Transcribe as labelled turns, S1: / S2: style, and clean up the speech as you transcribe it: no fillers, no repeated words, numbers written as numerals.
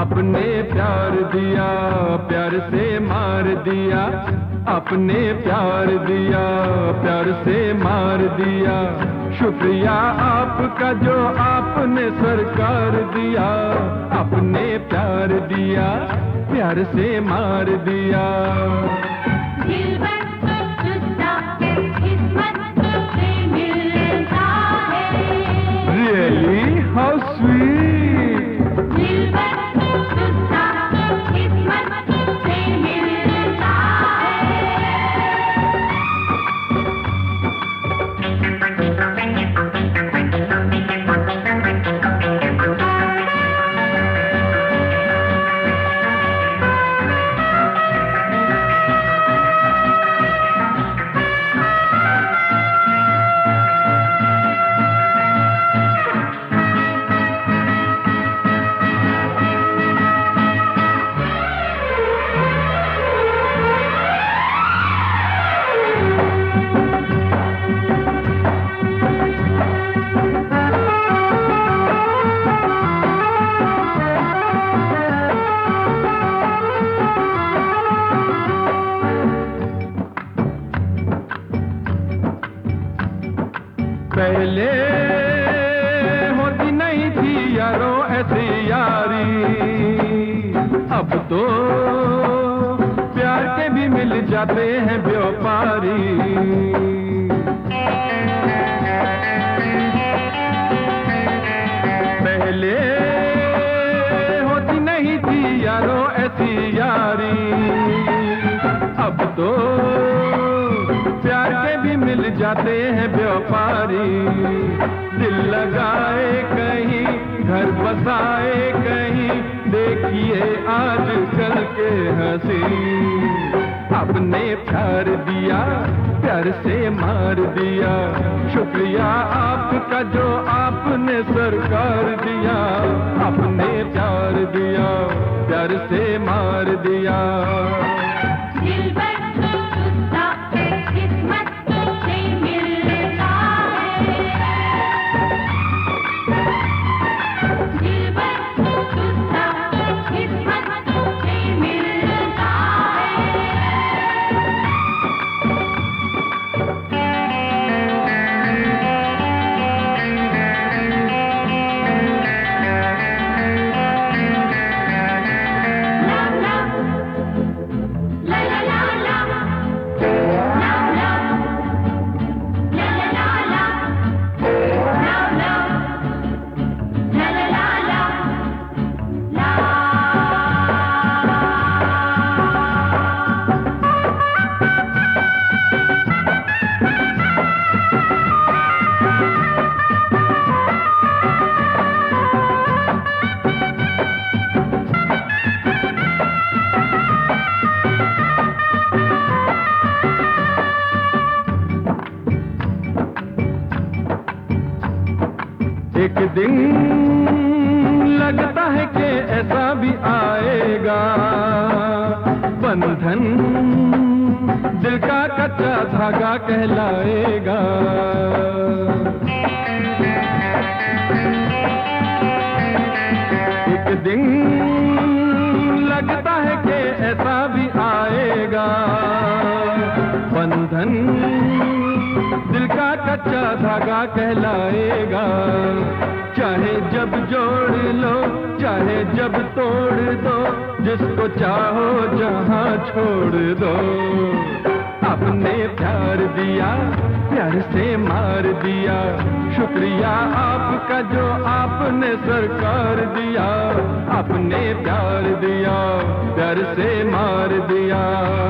S1: आपने प्यार दिया, प्यार से मार दिया। आपने प्यार दिया, प्यार से मार दिया। शुक्रिया आपका जो आपने सरकार दिया। आपने प्यार दिया, प्यार से मार दिया। Really? How sweet! पहले होती नहीं थी यारो ऐसी यारी। अब तो प्यार के भी मिल जाते हैं व्यापारी। पहले होती नहीं थी यारो ऐसी यारी। अब तो प्यार के भी मिल जाते हैं व्यापारी। दिल लगाए कहीं, घर बसाए कहीं, देखिए आजकल के हंसी। आपने प्यार दिया, प्यार से मार दिया। शुक्रिया आपका जो आपने सरकार दिया। आपने प्यार दिया, प्यार से मार दिया। एक दिन लगता है कि ऐसा भी आएगा। बंधन दिल का कच्चा धागा कहलाएगा। एक दिन लगता है कि ऐसा भी आएगा। बंधन दिल का कच्चा धागा कहलाएगा। चाहे जब जोड़ लो, चाहे जब तोड़ दो, जिसको चाहो जहां छोड़ दो। आपने प्यार दिया, प्यार से मार दिया। शुक्रिया आपका जो आपने सरकार दिया। आपने प्यार दिया, प्यार से मार दिया।